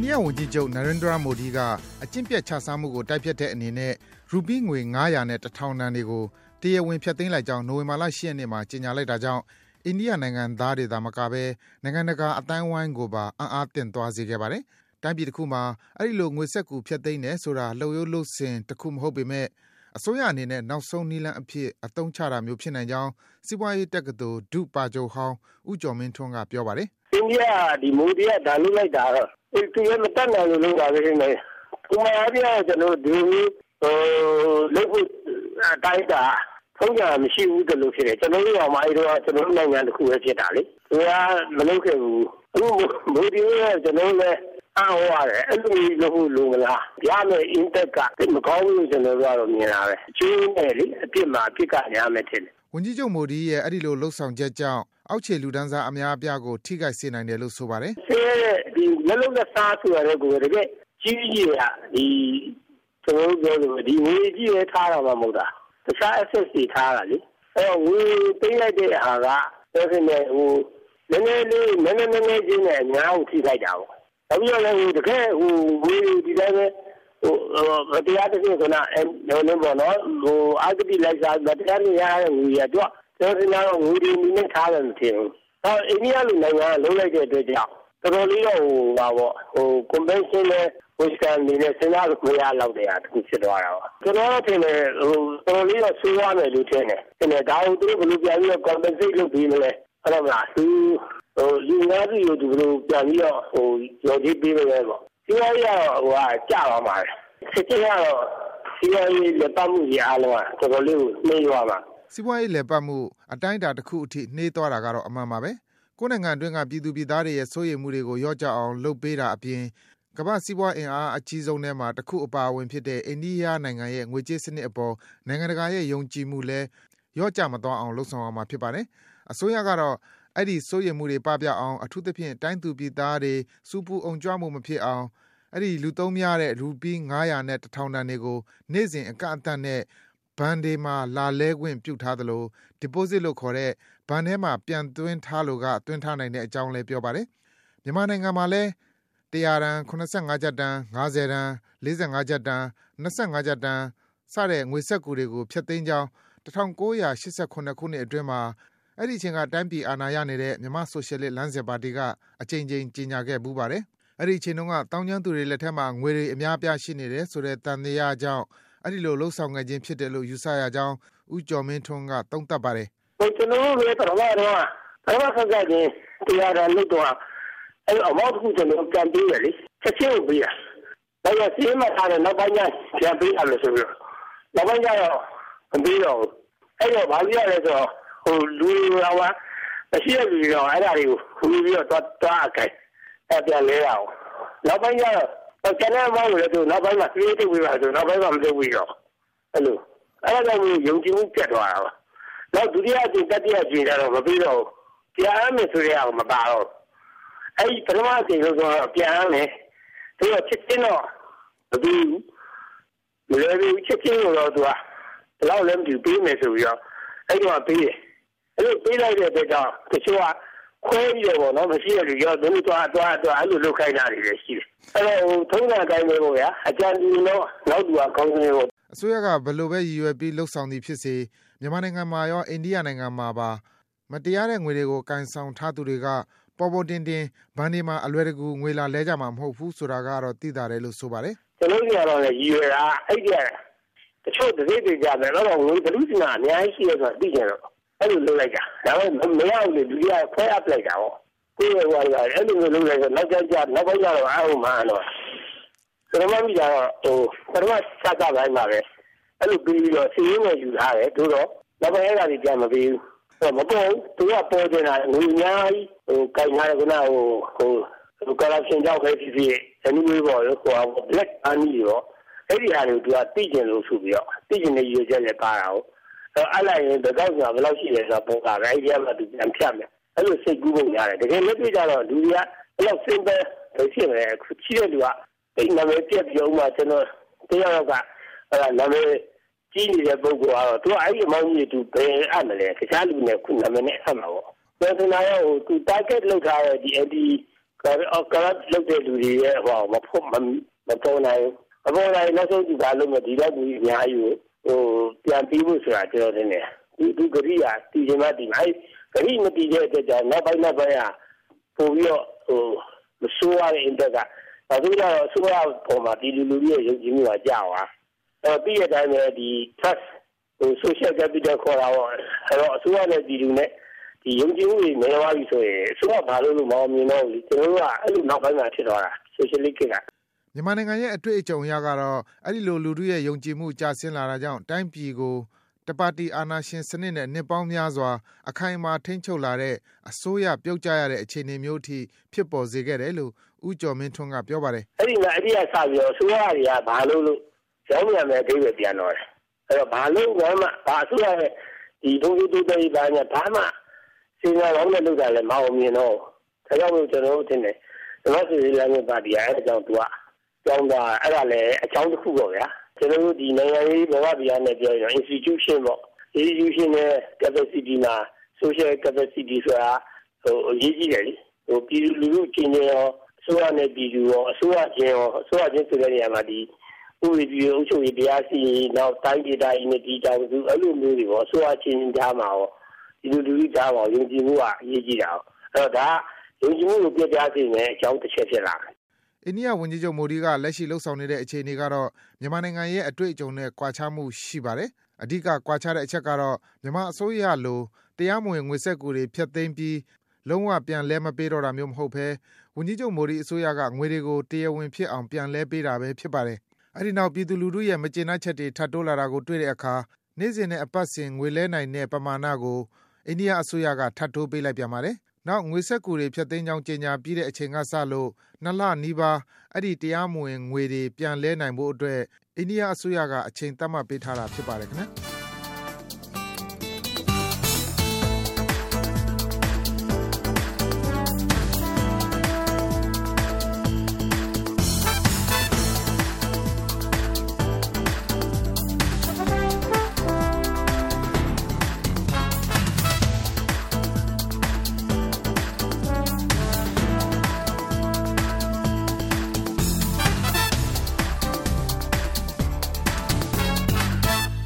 ဒီယဝန်ကြီးချုပ်နရင်ဒရာမိုဒီကအကျင့်ပြတ်ချစားမှုကိုတိုက်ဖြတ်တဲ့အနေနဲ့ရူပီးငွေ900နဲ့1000တန်တွေကိုတရားဝင်ဖျက်သိမ်းလိုက်ကြောင်းနိုဝင်ဘာလ10ရက်နေ့မှာကြေညာလိုက်တာကြောင့်အိန္ဒိယနိုင်ငံသားတွေသာမကဘဲနိုင်ငံတကာအတိုင်းအဝိုင်းကိုပါအံ့အားသင့်သွားစေခဲ့ပါတယ်။တိုင်းပြည်တစ်ခုမှာအဲ့ဒီလိုငွေဆက်ကူဖျက်သိမ်းတယ်ဆိုတာလှုပ်ရိုးလှုပ်စင်တစ်ခုမဟုတ်ပေမဲ့အစိုးရအနေနဲ့နောက်ဆုံးနည်းလမ်းအဖြစ်အသုံးချတာမျိုးဖြစ်နိုင်ကြောင်းစီးပွားရေးတက္ကသိုလ်ဒုပါချုပ်ဟောင်းဦးကျော်မင်းထွန်းကပြောပါတယ်။အိန္ဒိယဒီမိုဒီကဒါလုပ်လိုက်တာတော့သူရမတတ်နိုင်လို့လုပ်တာပဲနေ။ဒီမှာအပြည့်ကျွန်တော်ဒီလုပ်ဖို့အတိုင်းတာထုံးကြမရှိဘူးတလို့ဖြစ်တယ်ကျွန်တော်တို့ကမှအဲ့တော့ကျွန်တော်နိုင်ငံတစ်ခုပဲဖြစ်တာလေ။သူကမလုပ်ခဲ့ဘူး။အခုမိုဒီကကျွန်တော်လည်းအော်ရတယ်အဲ့လိုလုပ်လို့မလား။ရမယ်အင်တက်ကမကောင်းဘူးကျွန်တော်တို့ကတော့မြင်လာတယ်။အချင်းနဲ့လေအပြစ်မှာအပြစ်ကရမယ်ထင်တယ်။ဝန်ကြီးချုပ်မိုဒီရဲ့အဲ့ဒီလိုလှုပ်ဆောင်ချက်ကြောင့်အောက်ခြေလူတန်းစားအများအပြားကိုထိခိုက်စေနိုင်တယ်လို့ဆိုပါတယ်။ဒီလက်လုံးလက်စားဆိုရတဲ့ကိုတကယ်ကြီးကြီးကဒီကျွန်တော်တို့ပြောလို့ဒီငွေကြီးပဲထားတာမှမဟုတ်တာ။တခြား assets တွေထားတာလေ။အဲ့တော့ငွေသိမ်းလိုက်တဲ့ဟာကဆိုရင်နည်းနည်းချင်းနဲ့အများကိုထိခိုက်တာပေါ့။ဒါပြီးတော့လည်းတကယ်ငွေဒီတိုင်းပဲတရားတစ်ခုကလည်းဘောနော်အာဂတိလိုက်စားတရားရရငွေရတော့ကျွန်တော်တို့ငွေတွေနည်းထားတယ်မထင်ဘူး။အိန္ဒိယလူနိုင်ငံကလုံးလိုက်တဲ့အတွက်ကြောင့်တော်တော်လေးတော့convention နဲ့ Western တွေနဲ့စဉ်းစားလို့မရတော့တဲ့အားတစ်ခုဖြစ်သွားတာပါ။ကျွန်တော်ထင်တယ်တော်တော်လေးတော့ဆိုးရမယ်လို့ထင်တယ်။ဒါကိုသူတို့ဘယ်လိုပြန်ပြီး compensate လုပ်ပြီးမလဲ။အဲ့တော့မလားလူများစုကိုသူတို့ပြန်ပြီးတော့ရော်ကြီးပေးမယ်ပေါ့။ဒီလိုရကြာသွားမှာ။စစ်တပ်ကတော့ဒီလိုလက်ပတ်မှုကြီးအားလုံးကတော်တော်လေးကိုနှိမ့်သွားမှာ။စီးပွားရေးလက်ပတ်မှုအတိုင်းအတာတစ်ခုအထိနှေးသွားတာကတော့အမှန်ပါပဲ။ကိုယ်နိုင်ငံအတွင်းကပြည်သူပြည်သားတွေရဲ့စိုးရိမ်မှုတွေကိုရော့ကျအောင်လုပ်ပေးတာအပြင်ကမ္ဘာစီးပွားအင်အားအကြီးဆုံးထဲမှာတစ်ခုအပါအဝင်ဖြစ်တဲ့အိန္ဒိယနိုင်ငံရဲ့ငွေကြေးစနစ်အပေါ်နိုင်ငံတကာရဲ့ယုံကြည်မှုလည်းရော့ကျမသွားအောင်လုပ်ဆောင်ရမှာဖြစ်ပါတယ်။အစိုးရကတော့အဲ့ဒီစိုးရိမ်မှုတွေပပျောက်အောင်အထူးသဖြင့်တိုင်းသူပြည်သားတွေစူပူအောင်ကြွမှုမဖြစ်အောင်အဲ့ဒီလူသုံးများတဲ့ရူပီး900နဲ့1000တန်တွေကိုနေ့စဉ်အကန့်အသတ်နဲ့ဘဏ်တွေမှာလာလဲခွင့်ပြုထားသလို deposit လို့ခေါ်တဲ့ဘဏ်ထဲမှာပြန်သွင်းထားလို့ကသွင်းထားနိုင်တဲ့အကြောင်းလည်းပြောပါတယ်။မြန်မာနိုင်ငံမှာလည်း100တန်85ကျပ်တန်50တန်45ကျပ်တန်25ကျပ်တန်စတဲ့ငွေဆက်ကူတွေကိုဖျက်သိမ်းကြောင်း1989ခုနှစ်အတွင်းမှာအဲ့ဒီအချိန်ကတိုင်းပြည်အာဏာရနေတဲ့မြန်မာဆိုရှယ်လစ်လမ်းစဉ်ပါတီကအကြိမ်ကြိမ်ကြေညာခဲ့မှုပါတယ်။အဲ့ဒီအချိန်တုန်းကတောင်းကျမ်းသူတွေလက်ထက်မှာငွေတွေအများအပြားရှိနေတယ်ဆိုတဲ့တန်တရားကြောင့်အဲ့ဒီလိုလှုပ်ဆောင်ငယ်ချင်းဖြစ်တယ်လို့ယူဆရကြောင်းဦးကျော်မင်းထွန်းကသုံးသပ်ပါတယ်။ကျွန်တော်တို့လည်းပထမခက်ချင်းတရားတော်လို့တော့အဲ့အမောက်ခုကျွန်တော်ပြန်ပြီးရလေချက်ချင်းကိုပြီးရ။ဒါကြောင့်စီးမထားတဲ့နောက်ပိုင်းကျပြန်ပြီးရလို့ဆိုပြီးနောက်ပိုင်းကျတော့မပြီးတော့အဲ့တော့ဘာလို့ရလဲဆိုတော့လူတော်ကမရှိတဲ့လူတွေတော့အဲ့ဒါတွေကိုခူးပြီးတော့သွားအကြိုက်အဲ့ပြန်လဲရအောင်နောက်ပိုင်းကျတော့ကျန်တဲ့ဘောင်းတွေလည်းနောက်ပိုင်းမှာပြေးထုတ်ပြီးပါဆိုနောက်ပိုင်းမှာမလုပ်ပြီးတော့အဲ့လိုအဲ့ဒါကြောင့်ယုံကြည်မှုပြတ်သွားတာပါနောက်ဒုတိယအကြိမ်တတိယအကြိမ်တော့မပြီးတော့ပြန်ရမယ်ဆိုရအောင်မပါတော့အဲ့ဒီပထမအကြိမ်လို့ဆိုတော့ပြန်ရမယ်သူကချစ်ချင်းတော့မပြီးဘူးမလဲဘူးချစ်ချင်းတော့သူကဘယ်လောက်လဲမသိဘူးပြီးမယ်ဆိုပြီးတော့အဲ့တော့ပြီးတယ်အဲ့လိုပြီးလိုက်တဲ့အတွက်ကြောင့်တချို့ကခွဲပြီးတော့နော်မရှိရလို့ရောသူတို့သွားအဲ့လိုလုပ်ခိုင်းတာတွေလည်းရှိတယ်အဲ့တော့ထုံးစံအတိုင်းပဲပေါ့ဗျာအကြံပြုလို့နောက်သူကကောင်းနေပေါ့အစိုးရကဘယ်လိုပဲရည်ရွယ်ပြီးလှုပ်ဆောင်သည်ဖြစ်စေမြန်မာနိုင်ငံမှာရောအိန္ဒိယနိုင်ငံမှာပါမတရားတဲ့ငွေတွေကိုကန်ဆောင်ထားသူတွေကပေါ်ပေါ်တင်တင်ဘဏ်တွေမှာအလွယ်တကူငွေလာလဲကြမှာမဟုတ်ဘူးဆိုတာကတော့သိတာတယ်လို့ဆိုပါတယ်ကျွန်တော်ကတော့ရည်ရွယ်တာအဲ့ဒီတချို့တည်းတွေကြတယ်တော့ငွေဘလူးစနာအများကြီးရှိရဆိုသိကြတော့အဲ့လိုလုပ်လိုက်တာဒါပေမဲ့မရဘူးလေလူကြီးကခွဲအပ်လိုက်တာပေါ့ကိုယ်ကအဲ့လိုလုပ်လိုက်ဆိုနောက်ပိုင်းကျတော့အားမှန်တော့ကျွန်တော်မှကြတော့ပထမစကားပိုင်းမှာပဲအဲ့လိုပြီးတော့စီးရင်နဲ့ယူထားတယ်တို့တော့နောက်ပိုင်းအဲ့ဒါကြီးပြန်မပြီးဘူးမပေါ်သူကပေါ်နေတာငွေအများကြီးကိုင်ထားတယ်ကcorruption ကြောင့်ပဲဖြစ်ဖြစ်အနည်းငယ်ပေါ့လို့ခေါ်အောင် black money ရောအဲ့ဒီဟာတွေကိုသူကသိကျင်လို့ဆိုပြီးတော့သိကျင်တဲ့ရည်ရွယ်ချက်နဲ့ပါတာကိုအဲ့လိုက်ရင်တကောက်ကဘယ်လောက်ရှိလဲဆိုတော့ပေါ်တာပဲအဲ့ဒီကမှသူပြန်ဖြတ်မယ်အဲ့လိုစိတ်ကူးပုံရတယ်တကယ်လက်တွေ့ကြတော့လူတွေကအဲ့လောက် simple ဖြစ်နေတယ်ချီးတဲ့လူကအိမ်နာမည်ပြက်ပြုံးမှကျွန်တော်တရားကအဲ့နာမည်ကြီးနေတဲ့ပုဂ္ဂိုလ်ကတော့သူကအဲ့ဒီအမောင်းကြီးသူဘယ်အပ်မလဲတခြားလူနဲ့ခုနာမည်နဲ့အပ်မှာပေါ့တော်တော်များသူ target လောက်ထားတဲ့ဒီလုပ်တဲ့လူတွေရဲ့ဟောမပေါ်နိုင်မပေါ်နိုင်နောက်ဆုံးဒီကလုံးမဒီတော့ဒီအများကြီးကိုပြန်ပြီးဖို့ဆိုတာကျွန်တော်တင်တယ်ဒီဂရိယာတည်ခြင်းမတည်နိုင်ဂရိမတည်တဲ့အတွက်ကြောင့်နောက်ပိုင်းပို့ပြီးတော့မဆိုးရတဲ့အင်တက်ကဒါဆိုတော့အစိုးရပေါ်မှာဒီလူတွေရဲ့ယုံကြည်မှုကကြာသွားပြီးတဲ့အတိုင်းပဲဒီ trust social capital ခေါ်တာပေါ့အဲ့တော့အစိုးရနဲ့ဒီလူနဲ့ဒီယုံကြည်မှုတွေမရပါဘူးဆိုရင်အစိုးရဘာလို့မအောင်မြင်တော့ဘူးကျွန်တော်တို့ကအဲ့လိုနောက်ပိုင်းမှာဖြစ်သွားတာ socialist ကမြန်မာနိုင်ငံရဲ့အတွေ့အကြုံအရကတော့အဲ့ဒီလိုလူထုရဲ့ယုံကြည်မှုကျဆင်းလာတာကြောင့်တိုင်းပြည်ကိုတပါတီအာဏာရှင်စနစ်နဲ့နှစ်ပေါင်းများစွာအခိုင်အမာထိန်းချုပ်လာတဲ့အစိုးရပြုတ်ကျရတဲ့အခြေအနေမျိုးအထိဖြစ်ပေါ်စေခဲ့တယ်လို့ဦးကျော်မင်းထွန်းကပြောပါတယ်အဲ့ဒီကစပြီးတော့အစိုးရတွေကဘာလို့ရောင်းရမယ်အသေးပဲပြန်တော့တယ်အဲ့တော့ဘာလို့ဘာအစိုးရရဲ့ဒီဒုက္ခတွေတွေဘာညာဘာမှစဉ်းစားအောင်လည်းလုပ်တာလည်းမအောင်မြင်တော့ဒါကြောင့်မို့ကျွန်တော်တို့တင်တယ်ဒီလိုဆိုရင်လည်းပါတီအဲ့အကြောင်းသူကကြောင်းတာအဲ့ဒါလည်းအကြောင်းတစ်ခုပေါ့ဗျာကျွန်တော်တို့ဒီနိုင်ငံရေးဘဝတရားနဲ့ပြောရင် institution ပေါ့ institution နဲ့ capacity မှာ social capacity ဆိုတာအရေးကြီးတယ်လေပြည်သူလူထုချင်းရောအစိုးရနဲ့ပြည်သူရောအစိုးရချင်းဆိုတဲ့နေရာမှာဒီဥပဒေပြုအုပ်ချုပ်ရေးတရားစီရင်နောက်တိုင်းဒေသကြီးနဲ့ဒီတောင်စုအဲ့လိုမျိုးတွေပေါ့အစိုးရချင်းကြားမှာရောဒီလူထုကြားမှာယုံကြည်မှုကအရေးကြီးတာအဲ့တော့ဒါယုံကြည်မှုကိုပြပြစေမယ်အကြောင်းတစ်ချက်ဖြစ်လာတယ်အိန္ဒိယဝန်ကြီးချုပ်မိုဒီကလက်ရှိလှုပ်ဆောင်နေတဲ့အခြေအနေကတော့မြန်မာနိုင်ငံရဲ့အတွေ့အကြုံနဲ့ကွာခြားမှုရှိပါတယ်။အဓိကကွာခြားတဲ့အချက်ကတော့မြန်မာအစိုးရလိုတရားမဝင်ငွေစက်ကူတွေဖျက်သိမ်းပြီးလုံးဝပြန်လဲမပေးတော့တာမျိုးမဟုတ်ဘဲဝန်ကြီးချုပ်မိုဒီအစိုးရကငွေတွေကိုတရားဝင်ဖြစ်အောင်ပြန်လဲပေးတာပဲဖြစ်ပါတယ်။အဲဒီနောက်ပြည်သူလူထုရဲ့မကျေနပ်ချက်တွေထပ်တိုးလာတာကိုတွေ့တဲ့အခါနေ့စဉ်နဲ့အပတ်စဉ်ငွေလဲနိုင်တဲ့ပမာဏကိုအိန္ဒိယအစိုးရကထပ်တိုးပေးလိုက်ပြန်ပါတယ်။နောက်ငွေစက်ကူတွေဖျက်သိမ်းကြောင်းကြေညာပြီးတဲ့အချိန်ကစလို့2 လနီးပါးအဲ့ဒီတရားမဝင်ငွေတွေပြန်လဲနိုင်ဖို့အတွက်အိန္ဒိယအစိုးရကအချိန်သတ်မှတ်ပေးထားတာဖြစ်ပါတယ်ခင်ဗျာ